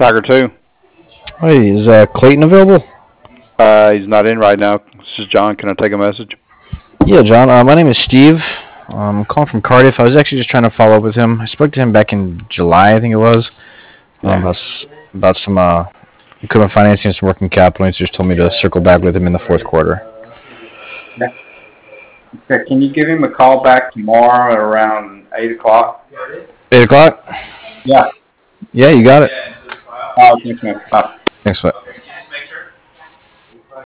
Tiger 2. Hey, is Clayton available? He's not in right now. This is John. Can I take a message? Yeah, John. My name is Steve. I'm calling from Cardiff. I was actually just trying to follow up with him. I spoke to him back in July, I think it was, about some equipment financing and some working capital. He just told me to circle back with him in the fourth quarter. Okay, can you give him a call back tomorrow at around 8 o'clock? 8 o'clock? Yeah. Yeah, you got it. Thanks, man. Bye. Thanks, mate.